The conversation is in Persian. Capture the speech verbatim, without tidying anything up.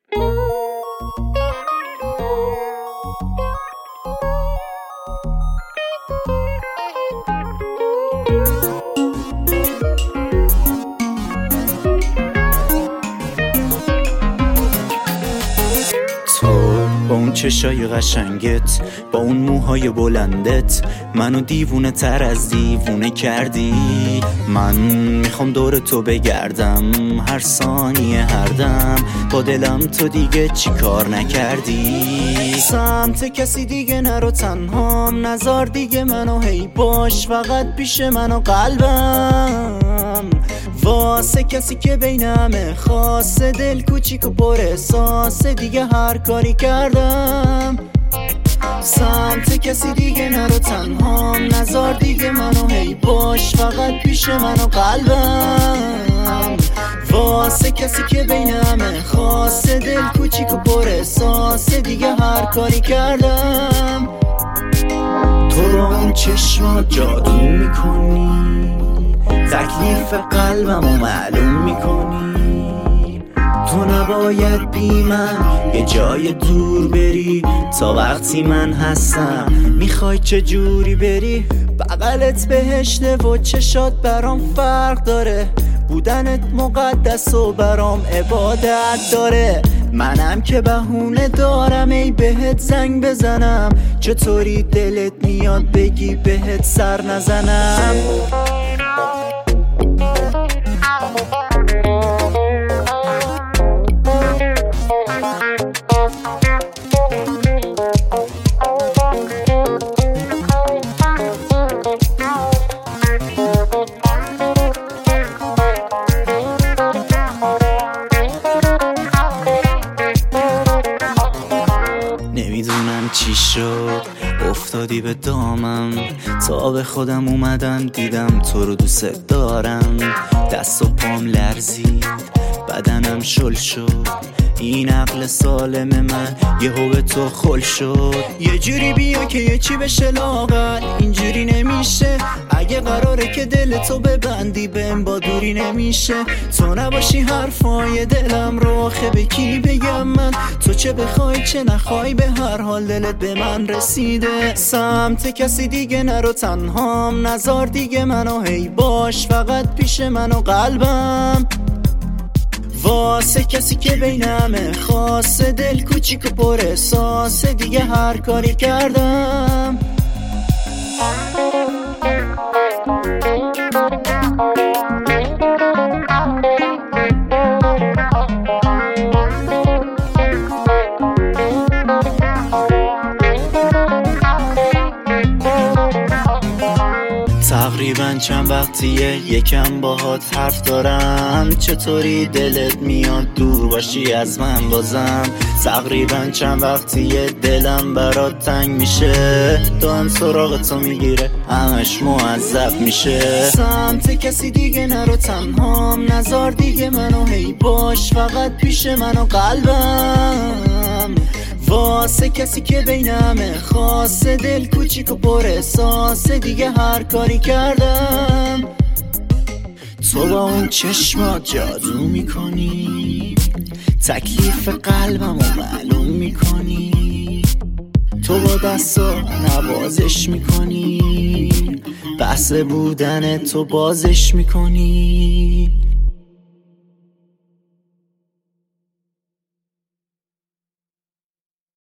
با اون چشای قشنگت، با اون موهای بلندت، منو دیوونه تر از دیوونه کردی. من میخوام دور تو بگردم هر ثانیه هر دم، با دلم تو دیگه چی کار نکردی. سمت کسی دیگه نرو، تنهام نزار دیگه منو، هی باش فقط پیش منو قلبم. واسه کسی که بینمه خاصه، دل کوچیک و پر احساسه، دیگه هر کاری کردم. سمت کسی دیگه نرو، تنهام نزار دیگه منو، هی باش فقط پیش منو قلبم. واسه کسی که بینمه خاصه، دل کوچیک و پر احساسه، دیگه هر کاری کردم. تو با اون چشمات جادو میکنی، تکلیف قلبمو معلوم میکنی. تو نباید بی من یه جای دور بری، تا وقتی من هستم میخوای چه جوری بری. بغلت بهشته و چشات برام فرق داره، بودنت مقدس و برام عبادت داره. منم که بهونه دارم ای بهت زنگ بزنم، چطوری دلت میاد بگی بهت سر نزنم. نمیدونم چی شد افتادی به دامم، تا به خودم اومدم دیدم تو رو دوست دارم. دست و پام لرزید بدنم شل شد، این عقل سالم من یهو به تو خل شد. یه جوری بیا که یه چی بشه لاغر، اینجوری نمیشه. اگه قراره که دل تو ببندی بهم با دوری نمیشه. تو نباشی حرفای دلم رو آخه به کی بگم من، تو چه بخوای چه نخوای به هر حال دلت به من رسیده. سمت کسی دیگه نرو، تنهام نزار دیگه منو، هی باش فقط پیش منو قلبم. واسه کسی که بینمه خاصه، دل کوچیک و پر احساسه، دیگه هر کاری کردم. تقریبا چند وقتیه یکم باهات حرف دارم، چطوری دلت میاد دور باشی از من بازم. تقریبا چند وقتیه دلم برات تنگ میشه، دان سراغ تو میگیره همش معذب میشه. سمت کسی دیگه نرو، تنهام نزار دیگه منو، هی باش فقط پیش منو قلبم. واسه کسی که بینمه خاصه، دل کوچیک و پر احساسه، دیگه هر کاری کردم. تو با اون چشمات جادو میکنی، تکلیف قلبمو معلوم میکنی. تو با دستا نوازش میکنی، بحث بودن تو بازش میکنی.